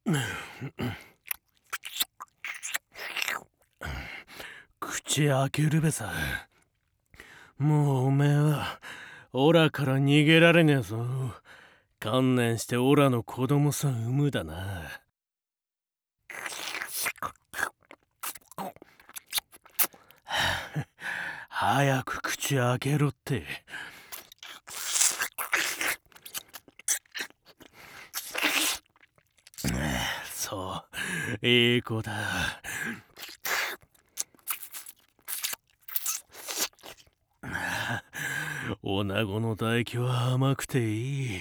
口開けるべさ。もうおめえはオラから逃げられねえぞ。観念してオラの子供さん産むだな。早く口開けろって。そう、いい子だ。女子の唾液は甘くていい。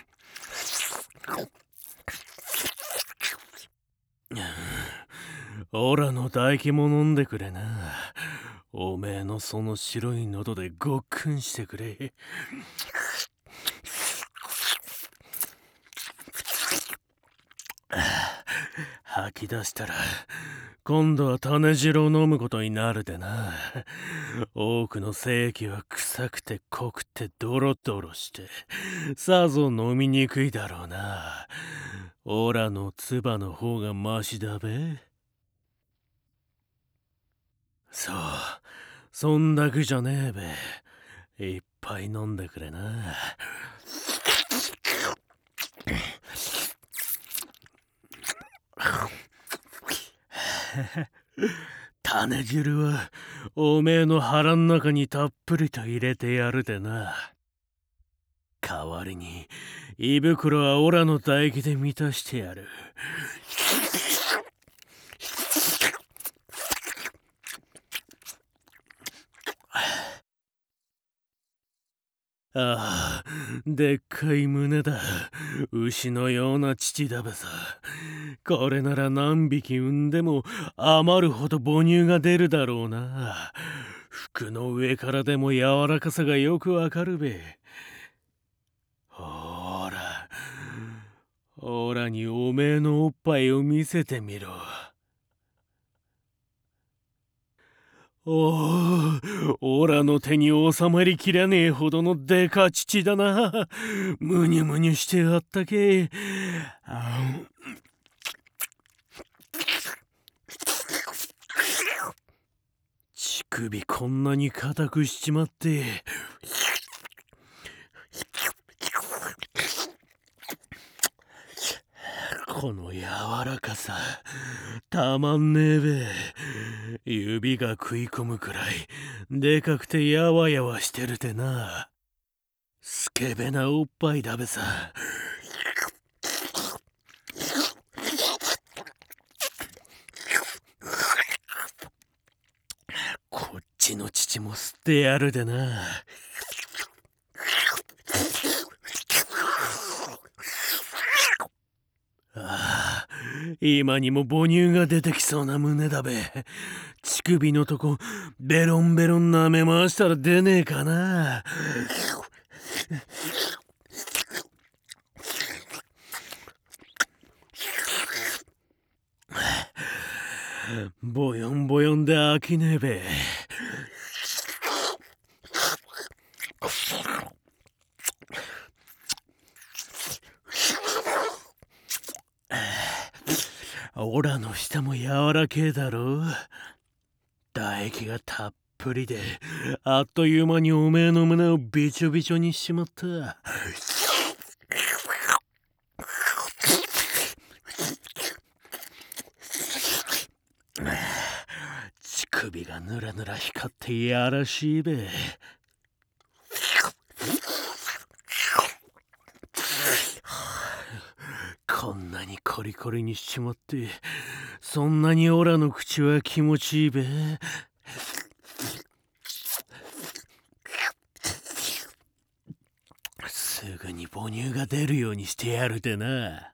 オラの唾液も飲んでくれな。おめえのその白い喉でごっくんしてくれ。吐き出したら今度は種汁を飲むことになるでな。多くの精液は臭くて濃くてドロドロしてさぞ飲みにくいだろうな。オラの唾の方がマシだべ。そう、そんだけじゃねえべ。いっぱい飲んでくれな。種汁はおめえの腹ん中にたっぷりと入れてやるでな。代わりに胃袋はオラの唾液で満たしてやる。ああ、でっかい胸だ。牛のような乳だべさ。これなら何匹産んでも余るほど母乳が出るだろうな。服の上からでも柔らかさがよくわかるべ。ほら、オラにおめえのおっぱいを見せてみろ。おお、オラの手に収まりきらねえほどのでか乳だな。むにゅむにゅしてあったけ。乳首こんなに硬くしちまって。この柔らかさたまんねえべ。指が食い込むくらいでかくてやわやわしてるでな。スケベなおっぱいだべさ。こっちの乳も吸ってやるでな。ああ、今にも母乳が出てきそうな胸だべ。乳首のとこベロンベロン舐め回したら出ねえかな。ボヨンボヨンで飽きねえべ。オラの舌も柔らけえだろ。唾液がたっぷりであっという間におめえの胸をびちょびちょにしちまった。乳首がぬらぬら光っていやらしいべ。こんなにコリコリにしちまってそんなにオラの口は気持ちいいべ。すぐに母乳が出るようにしてやるでな。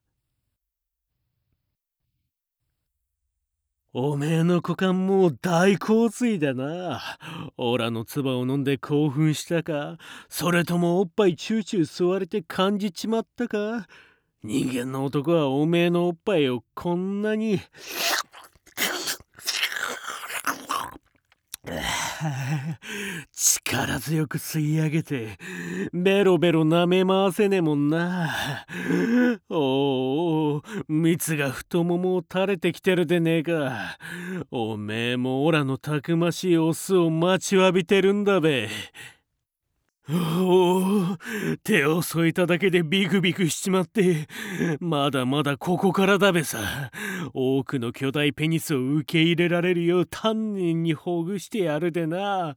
おめえの股間もう大洪水だな。オラの唾を飲んで興奮したか、それともおっぱいチューチュー吸われて感じちまったか。人間の男はおめえのおっぱいをこんなに力強く吸い上げてベロベロ舐め回せねえもんな。おお、蜜が太ももを垂れてきてるでねえか。おめえもオラのたくましいオスを待ちわびてるんだべ。おお、手を添えただけでビクビクしちまって、まだまだここからだべさ。多くの巨大ペニスを受け入れられるよう丹念にほぐしてやるでな。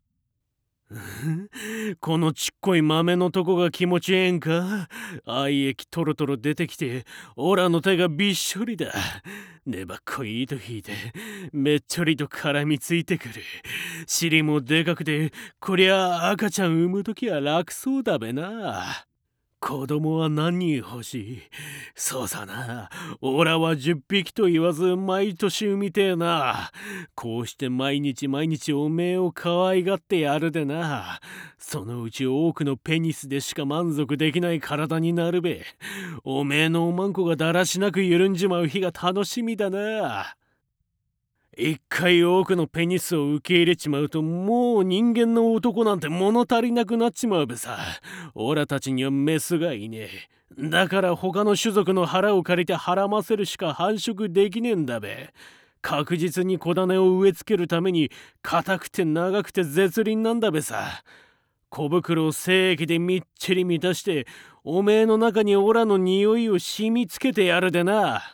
このちっこい豆のとこが気持ちええんか。愛液トロトロ出てきてオラの手がびっしょりだ。粘っこい糸引いてめっちょりと絡みついてくる。尻もでかくてこりゃ赤ちゃん産むときは楽そうだべな。子供は何人欲しい？そうさな。オラは10匹と言わず毎年産みてえな。こうして毎日毎日おめえを可愛がってやるでな。そのうち多くのペニスでしか満足できない体になるべ。おめえのおまんこがだらしなく緩んじまう日が楽しみだな。一回多くのペニスを受け入れちまうともう人間の男なんて物足りなくなっちまうべさ。オラたちにはメスがいねえ。だから他の種族の腹を借りてはらませるしか繁殖できねえんだべ。確実に子種を植え付けるために硬くて長くて絶倫なんだべさ。小袋を精液でみっちり満たしておめえの中にオラの匂いを染みつけてやるでな。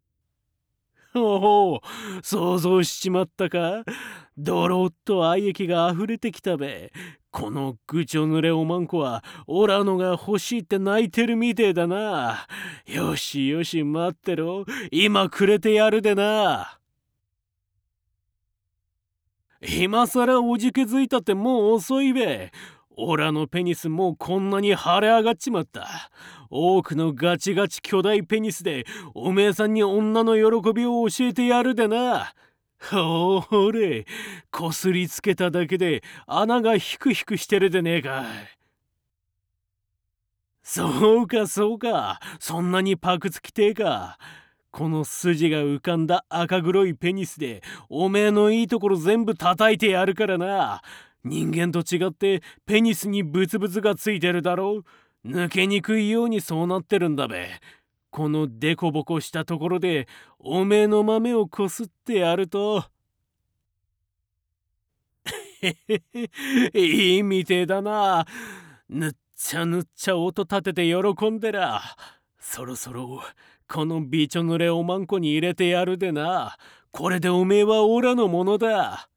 おお、想像しちまったか。ドロッと愛液が溢れてきたべ。このぐちょ濡れおまんこはオラのが欲しいって泣いてるみてえだな。よしよし待ってろ。今くれてやるでな。今さらおじけづいたってもう遅いべ。オラのペニスもうこんなに腫れ上がっちまった。多くのガチガチ巨大ペニスでおめえさんに女の喜びを教えてやるでな。ほれ、こすりつけただけで穴がヒクヒクしてるでねえか。そうかそうか、そんなにパクつきてえか。この筋が浮かんだ赤黒いペニスでおめえのいいところ全部叩いてやるからな。人間と違ってペニスにブツブツがついてるだろう。抜けにくいようにそうなってるんだべ。このデコボコしたところでおめえの豆をこすってやるといいみてえだな。ぬっちゃぬっちゃ音立てて喜んでら。そろそろこのびちょ濡れおまんこに入れてやるでな。これでおめえはオラのものだ。